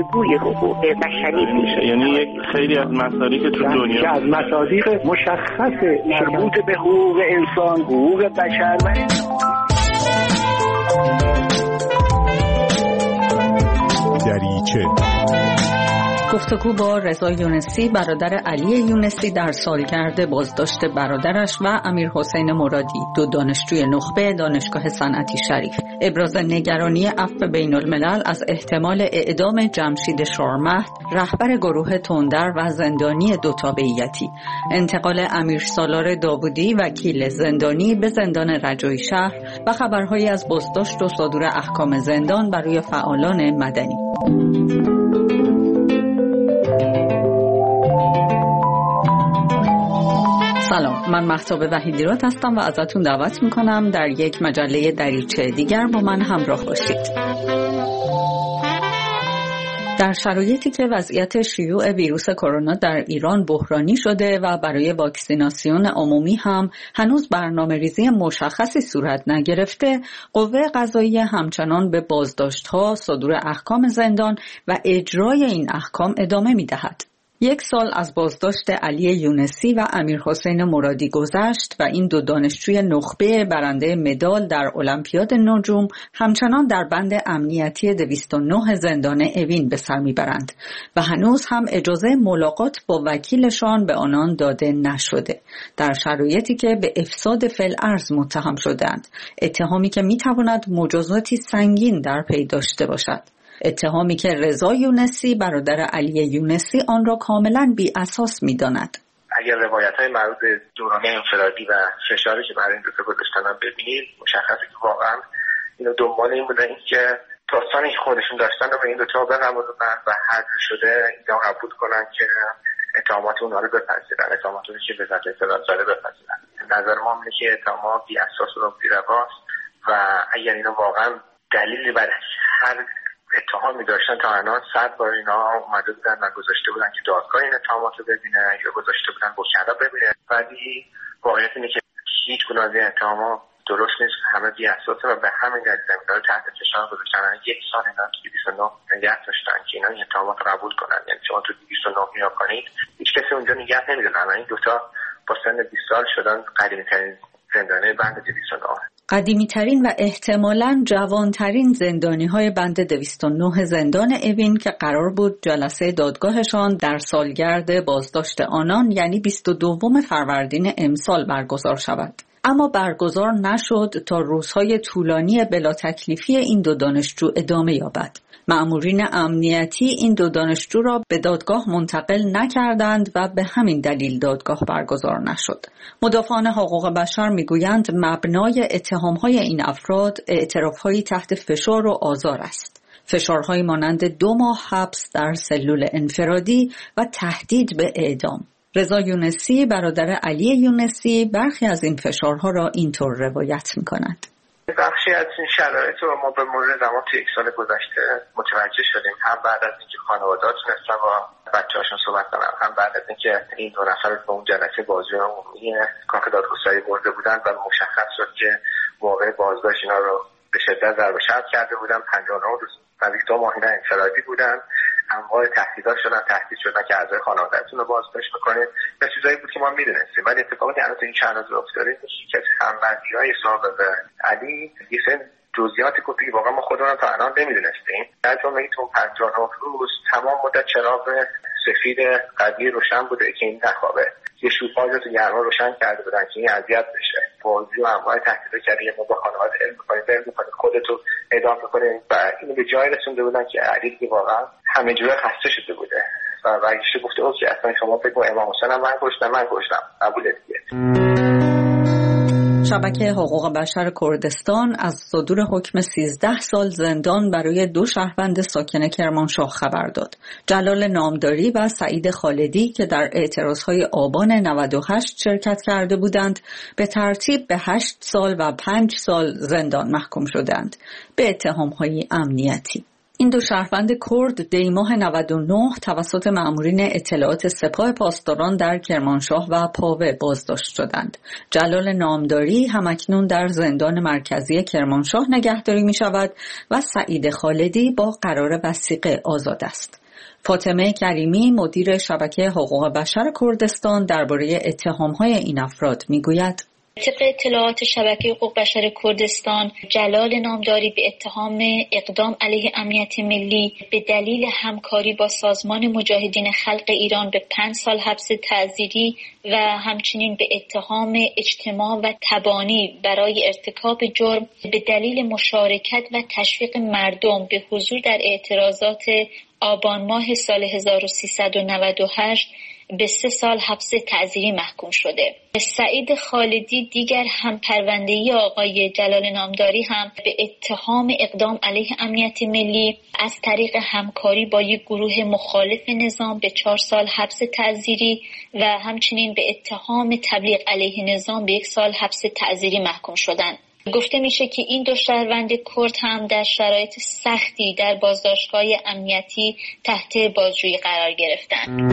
بازگوی حقوق بشری میشه. یعنی یک خیلی از مصادیق تو دنیا که از مصادیق مشخص مربوط به حقوق انسان، حقوق بشر و دریچه. گفتگو با رضا یونسی برادر علی یونسی در سالگرد بازداشت برادرش و امیر حسین مرادی، دو دانشجوی نخبه دانشگاه صنعتی شریف. ابراز نگرانی عفو بین الملل از احتمال اعدام جمشید شورمهد، رهبر گروه تندر و زندانی دوتابعیتی. انتقال امیر سالار داوودی وکیل زندانی به زندان رجایی شهر و خبرهایی از بازداشت و صدور احکام زندان برای فعالان مدنی. سلام، من مهتاب وحیدیراد هستم و ازتون دعوت میکنم در یک مجله دریچه دیگر با من همراه باشید. در شرایطی که وضعیت شیوع ویروس کرونا در ایران بحرانی شده و برای واکسیناسیون عمومی هم هنوز برنامه‌ریزی مشخصی صورت نگرفته، قوه قضاییه همچنان به بازداشت‌ها، صدور احکام زندان و اجرای این احکام ادامه می‌دهد. 1 سال از بازداشت علی یونسی و امیر حسین مرادی گذشت و این دو دانشجوی نخبه برنده مدال در المپیاد نجوم همچنان در بند امنیتی 209 زندان اوین به سر میبرند و هنوز هم اجازه ملاقات با وکیلشان به آنان داده نشده، در شرایطی که به افساد فی‌الارض متهم شدند، اتهامی که میتواند مجازاتی سنگین در پی داشته باشد. اتهامی که رضا یونسی برادر علی یونسی آن را کاملا بی اساس می‌داند. اگر روایت‌های مربوط به دوران انفرادی و فشاری که برای این دو تا گذاشتن ببینید، مشخصه که واقعا اینو دنبال این بودن که داستانی که خودشون داشتن رو به این دو تا بقبولونن و حذف شده اینا قبول کنن که اتهامات اونها رو بپذیرن، اتهاماتی که به ذات اعتراض داره بپذیرن. نظر ما اینه که اتهامات بی اساس و بی‌رواست و اگر اینا واقعا دلیلی برای هر اتهامی داشتن تا الان 100 بار اینا اومده بودن و گذاشته بودن که دادگاه این اتهامات رو ببینه یا گذاشته بودن وکلا ببینه، ولی واقعیت اینه که هیچ گونه از این اتهامات درست نیست، همه بی اساسه و به همین دلیل اینا رو تحت فشار گذاشتن. 1 سال اینا تو 209 نگه داشتن که اینا این اتهامات رو قبول کنن. یعنی شما تو 209 نگاه کنید هیچ کسی اونجا نگه نمیدونه. این دو تا با سن 20 سال شدن قدیمی‌ترین زندانی بند 209. قدیمی‌ترین و احتمالاً جوان‌ترین زندانی‌های بند 209 زندان اوین که قرار بود جلسه دادگاهشان در سالگرد بازداشت آنان یعنی 22 فروردین امسال برگزار شود. اما برگزار نشد تا روزهای طولانی بلا تکلیفی این دو دانشجو ادامه یابد. مأمورین امنیتی این دو دانشجو را به دادگاه منتقل نکردند و به همین دلیل دادگاه برگزار نشد. مدافعان حقوق بشر میگویند مبنای اتهامهای این افراد اعترافهایی تحت فشار و آزار است. فشارهایی مانند 2 ماه حبس در سلول انفرادی و تهدید به اعدام. رضا یونسی برادر علی یونسی برخی از این فشارها را اینطور روایت می‌کند. بخشی از این شرایط رو ما به مرور زمان توی 1 سال گذشته متوجه شدیم، هم بعد از اینکه خانواده‌ها تونستن با بچه‌هاشون صحبت کنن، هم بعد از اینکه این دو نفر به اون جلسه بازجویی عمومی کاخ دادگستری برده بودن و مشخص شد که موقع بازداشت اینا رو به شدت ضرب و شتم کرده بودن. 59 روز نزدیک 2 ماه اینا انفرادی بودن، انواع تهدیدات تهدید شدن که اعضای خانواده‌تون رو بازداشت می‌کنید. به چیزایی بود که ما می‌دونستیم، ولی اتفاقی الان تو این چند روز افتاده که همبندی‌های سابق علی یه سری جزئیاتی گفت که واقعا ما خودمون تا الان نمی‌دونستیم. در جمله تو 59 روز تمام مدت چراغ سفید قضیه روشن بوده که این نخوابه. یه شوپاژ تو گرما روشن کرده بودن که این اذیت بشه. بازی و انواع تهدیدات کردن ما با خانواده علم می‌کنید خودتو اعدام می‌کنید و اینو به جای رسونده بودن که علی که واقعا همه جوره خسته شده بوده و برگشته گفته اوکی اصلا شما بگو امام حسین من گشتم قبوله دیگه. شبکه حقوق بشر کردستان از صدور حکم 13 سال زندان برای 2 شهروند ساکن کرمانشاه خبر داد. جلال نامداری و سعید خالدی که در اعتراضهای آبان 98 شرکت کرده بودند، به ترتیب به 8 سال و 5 سال زندان محکوم شدند به اتهام‌های امنیتی. این دو شهروند کرد دی ماه 99 توسط مأمورین اطلاعات سپاه پاسداران در کرمانشاه و پاوه بازداشت شدند. جلال نامداری همکنون در زندان مرکزی کرمانشاه نگهداری می شود و سعید خالدی با قرار وثیقه آزاد است. فاطمه کریمی مدیر شبکه حقوق بشر کردستان درباره اتهام‌های این افراد می‌گوید: طبق اطلاعات شبکه حقوق بشر کردستان، جلال نامداری به اتهام اقدام علیه امنیت ملی به دلیل همکاری با سازمان مجاهدین خلق ایران به 5 سال حبس تعزیری و همچنین به اتهام اجتماع و تبانی برای ارتکاب جرم به دلیل مشارکت و تشویق مردم به حضور در اعتراضات آبان ماه سال 1398 به 3 سال حبس تعزیری محکوم شده. سعید خالدی دیگر هم پرونده‌ای آقای جلال نامداری هم به اتهام اقدام علیه امنیت ملی از طریق همکاری با یک گروه مخالف نظام به 4 سال حبس تعزیری و همچنین به اتهام تبلیغ علیه نظام به 1 سال حبس تعزیری محکوم شدند. گفته میشه که این دو شهروند کرد هم در شرایط سختی در بازداشتگاه امنیتی تحت بازجویی قرار گرفتند.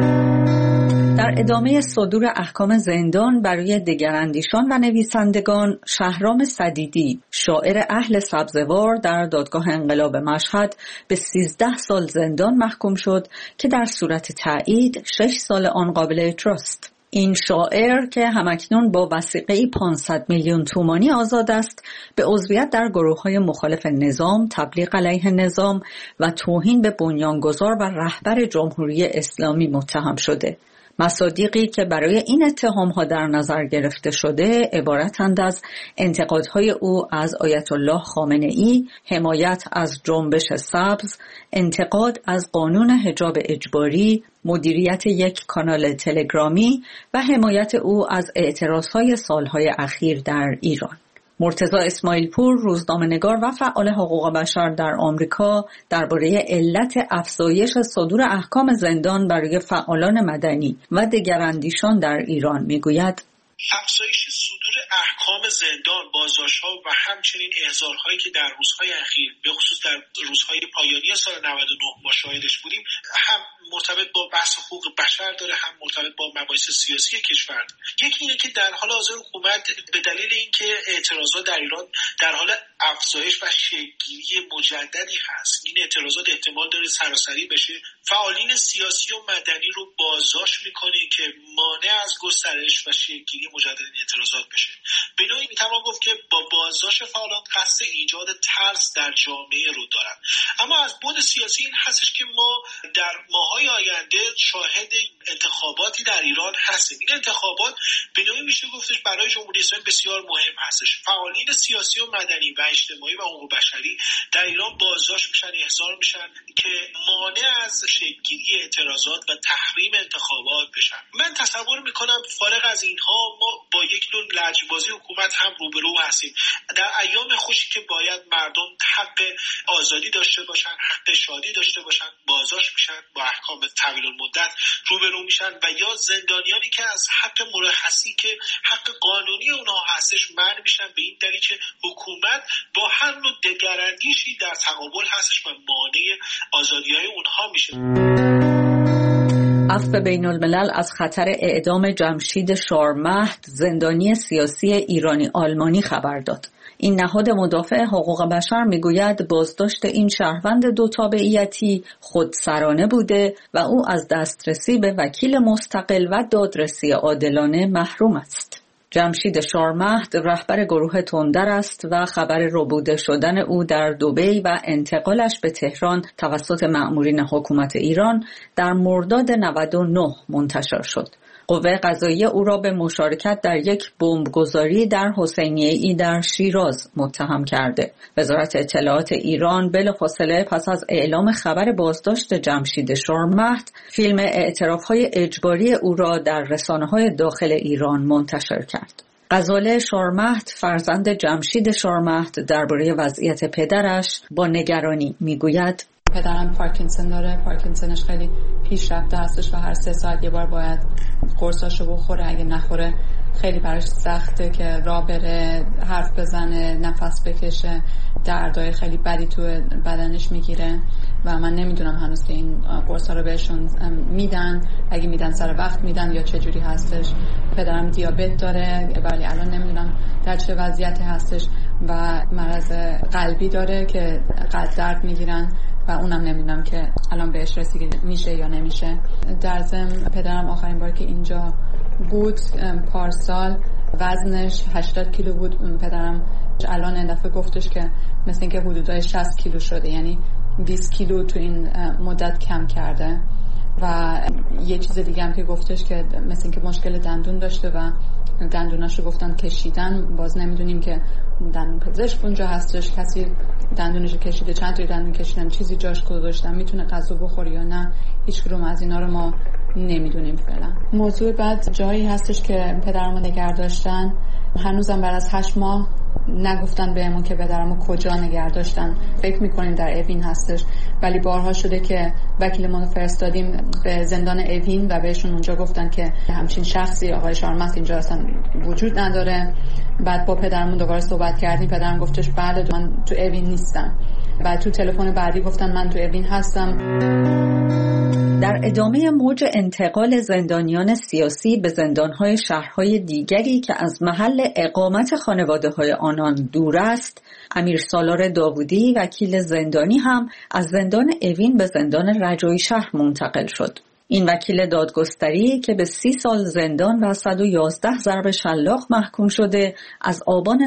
در ادامه صدور احکام زندان برای دگراندیشان و نویسندگان، شهرام صدیدی شاعر اهل سبزوار در دادگاه انقلاب مشهد به 13 سال زندان محکوم شد که در صورت تایید 6 سال آن قابل اجراست. این شاعر که همکنون با وثیقه‌ای 500 میلیون تومانی آزاد است، به عضویت در گروه‌های مخالف نظام، تبلیغ علیه نظام و توهین به بنیانگذار و رهبر جمهوری اسلامی متهم شده. مصادیقی که برای این اتهام‌ها در نظر گرفته شده عبارتند از انتقادهای او از آیت الله خامنه‌ای، حمایت از جنبش سبز، انتقاد از قانون حجاب اجباری، مدیریت یک کانال تلگرامی و حمایت او از اعتراضهای سالهای اخیر در ایران. مرتضی اسماعیل پور، روزنامه‌نگار و فعال حقوق بشر در آمریکا، درباره علت افزایش صدور احکام زندان برای فعالان مدنی و دگراندیشان در ایران میگوید: افزایش صدور احکام زندان، بازداشت‌ها و همچنین احضارهایی که در روزهای اخیر به خصوص در روزهای پایانی سال 99 ما شاهدش بودیم، هم مرتبط با بحث حقوق بشر داره، هم مرتبط با مباحث سیاسی کشور. یکی اینه که در حال حاضر حکومت به دلیل اینکه اعتراضات در ایران در حال افزایش و شکل‌گیری مجددی هست، این اعتراضات احتمال داره سراسری بشه، فعالین سیاسی و مدنی رو بازداشت میکنه که مانع از گسترش و شکل‌گیری مجدد این اعتراضات بشه. به نوعی میتوان گفت که با بازداشت فعالان قصد ایجاد ترس در جامعه رو دارن. اما از بعد سیاسی این هستش که ما در ماه‌های آینده شاهد انتخاباتی در ایران هستیم. این انتخابات به نوعی میشه گفتش برای جمهوری اسلامی بسیار مهم هستش. فعالین سیاسی و مدنی و اجتماعی و حقوق بشری در ایران بازداشت میشن، احضار میشن که مانع از شکل‌گیری اعتراضات و تحریم انتخابات بشن. من تصور میکنم فارغ از اینها ما با یک نوع لجبازی حکومت هم روبرو هستیم. در ایام خوشی که باید مردم حق آزادی داشته باشن، حق شادی داشته باشن، بازداشت میشن، با احکام طویل المدت روبرو میشن و یا زندانیانی که از حق مرخصی که حق قانونی اونها هستش منع میشن، به این دلیل که حکومت با هر نوع دگراندیشی در تقابل هستش و مانع آزادی‌های اونها میشه. عفو بین الملل از خطر اعدام جمشید شارمهد، زندانی سیاسی ایرانی آلمانی خبر داد. این نهاد مدافع حقوق بشر میگوید بازداشت این شهروند دو تابعیتی خودسرانه بوده و او از دسترسی به وکیل مستقل و دادرسی عادلانه محروم است. جمشید شارمهد رهبر گروه تندر است و خبر ربوده شدن او در دبی و انتقالش به تهران توسط مأمورین حکومت ایران در مرداد 99 منتشر شد. قوه قضاییه او را به مشارکت در یک بمبگذاری در حسینیه‌ای در شیراز متهم کرده. وزارت اطلاعات ایران بلافاصله پس از اعلام خبر بازداشت جمشید شارمهد، فیلم اعتراف‌های اجباری او را در رسانه‌های داخل ایران منتشر کرد. غزاله شارمهد، فرزند جمشید شارمهد، درباره وضعیت پدرش با نگرانی میگوید: پدرم پارکینسون داره، پارکینسونش خیلی پیشرفته هستش و هر 3 ساعت یه بار باید قرصاشو بخوره، اگه نخوره خیلی براش سخته که راه بره، حرف بزنه، نفس بکشه، دردای خیلی بدی تو بدنش میگیره و من نمیدونم هنوز که این قرصا رو بهشون میدن، اگه میدن سر وقت میدن یا چه جوری هستش. پدرم دیابت داره ولی الان نمیدونم در چه وضعیتی هستش و مرض قلبی داره که قلب درد میگیرن و اونم نمیدونم که الان بهش رسیدگی میشه یا نمیشه. در ضمن پدرم آخرین بار که اینجا بود پارسال وزنش 80 کیلو بود. پدرم الان این دفعه گفتش که مثل اینکه حدودای 60 کیلو شده، یعنی 20 کیلو تو این مدت کم کرده. و یه چیز دیگه هم که گفتش که مثل اینکه مشکل دندون داشته و دندوناشو گفتن کشیدن، باز نمیدونیم که دندون پزشک اونجا هستش، کسی دندونشو کشیده، چند تا دندون کشیدن، چیزی جاش گذاشتن، میتونه غذا بخوره یا نه، هیچ کدوم از اینا رو ما نمیدونیم فعلا. موضوع بعد جایی هستش که پدرمو نگه داشتن، هنوزم بعد از 8 ماه نگفتن بهمون که پدرمو کجا نگه داشتن. فکر میکنیم در اوین هستش، ولی بارها شده که وکیلمون فرستادیم به زندان اوین و بهشون اونجا گفتن که همچین شخصی آقای شارمست اینجا اصلا وجود نداره. بعد با پدرمون دوباره صحبت کردیم، پدرم گفتش بله من تو اوین نیستم. بعد تو تلفن بعدی گفتن من تو اوین هستم. در ادامه موج انتقال زندانیان سیاسی به زندانهای شهرهای دیگری که از محل اقامت خانواده‌های آنان دور است، امیر سالار داوودی وکیل زندانی هم از زندان اوین به زندان رجایی شهر منتقل شد. این وکیل دادگستری که به 30 سال زندان و 111 ضرب شلاق محکوم شده، از آبان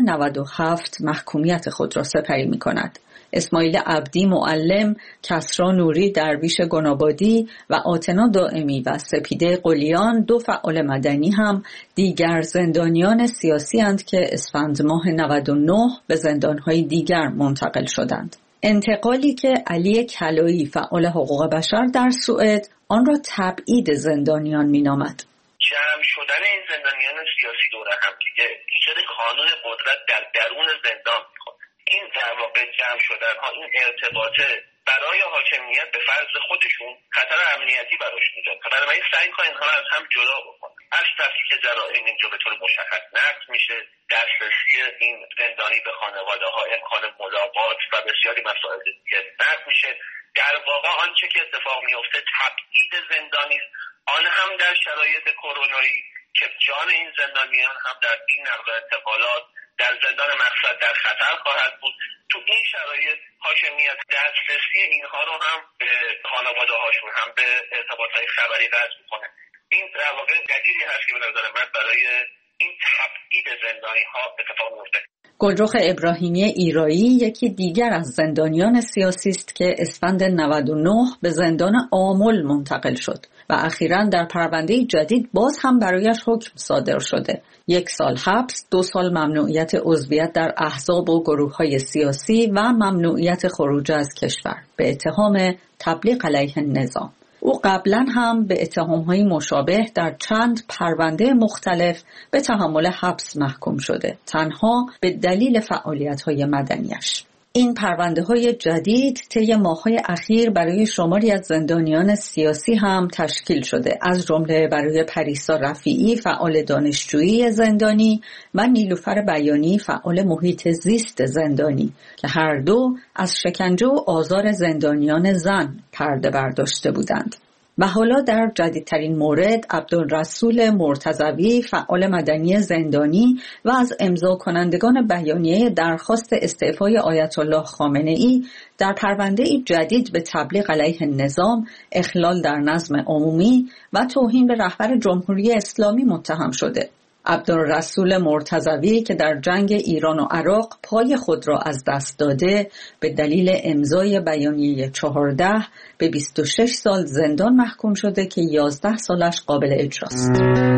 97 محکومیت خود را سپری می کند. اسماعیل عبدی معلم، کسرا نوری درویش گنابادی و آتنا دائمی و سپیده قلیان 2 فعال مدنی هم دیگر زندانیان سیاسی اند که اسفند ماه 99 به زندانهای دیگر منتقل شدند. انتقالی که علی کلایی فعال حقوق بشر در سوئد آن را تبعید زندانیان مینامد. جمع شدن این زندانیان سیاسی دور هم دیگه ایجاد قانون قدرت در درون زندان می‌کنه. این در واقع جمع شدن ها، این ارتباطه برای حاکمیت به فرض خودشون خطر امنیتی براش میاد. بنابراین سعی کنن اینها رو از هم جدا بکنن. از تفکیک جرائم اینجا به طور مشخص نقض میشه. دسترسی این زندانی به خانواده ها، امکان ملاقات و بسیاری مسائل دیگه نقض میشه. در واقع آنچه که اتفاق میفته تبعید زندانی، آن هم در شرایط کرونایی که جان این زندانیان هم در این نقل و انتقالات در زندان مقصد در خطر خواهد بود. تو این شرایط حاکمیت دسترسی اینها رو هم به خانواده هاشون هم به ارتباطهای خبری قطع میکنه. این در واقع دلیلی هست که به نظر من برای این تبعید زندانی ها اتفاق میفته. گلرخ ابراهیمی ایرایی یکی دیگر از زندانیان سیاسی است که اسفند 99 به زندان آمل منتقل شد و اخیراً در پرونده جدید باز هم برایش حکم صادر شده. 1 سال حبس، 2 سال ممنوعیت عضویت در احزاب و گروه‌های سیاسی و ممنوعیت خروج از کشور به اتهام تبلیغ علیه نظام. او قبلا هم به اتهام‌های مشابه در چند پرونده مختلف به تحمل حبس محکوم شده، تنها به دلیل فعالیت‌های مدنیش. این پرونده‌های جدید طی ماه‌های اخیر برای شماری از زندانیان سیاسی هم تشکیل شده، از جمله برای پریسا رفیعی فعال دانشجویی زندانی و نیلوفر بیانی فعال محیط زیست زندانی که هر دو از شکنجه و آزار زندانیان زن پرده برداشته بودند. و حالا در جدیدترین مورد عبدالرسول مرتضوی فعال مدنی زندانی و از امضا کنندگان بیانیه درخواست استعفای آیت الله خامنه‌ای در پرونده جدید به تبلیغ علیه نظام، اخلال در نظم عمومی و توهین به رهبر جمهوری اسلامی متهم شده. عبدالرسول مرتضوی که در جنگ ایران و عراق پای خود را از دست داده، به دلیل امضای بیانیه 14 به 26 سال زندان محکوم شده که 11 سالش قابل اجراست.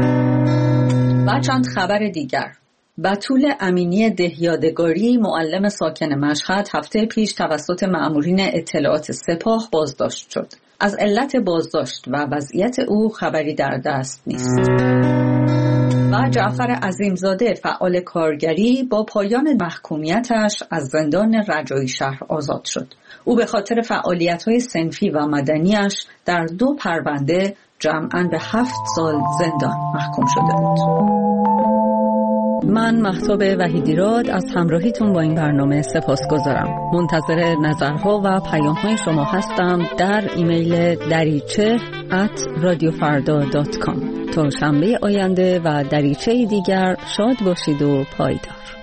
و چند خبر دیگر. بتول امینی دهیادگاری معلم ساکن مشهد هفته پیش توسط مأمورین اطلاعات سپاه بازداشت شد. از علت بازداشت و وضعیت او خبری در دست نیست. و جعفر عظیمزاده فعال کارگری با پایان محکومیتش از زندان رجایی شهر آزاد شد. او به خاطر فعالیت‌های صنفی و مدنیش در 2 پرونده جمعاً به 7 سال زندان محکوم شده بود. من مهتاب وحیدیراد از همراهیتون با این برنامه سپاسگزارم. منتظر نظرها و پیام‌های شما هستم در ایمیل dariche@radiofarda.com. تا شنبه آینده و دریچه دیگر شاد باشید و پایدار.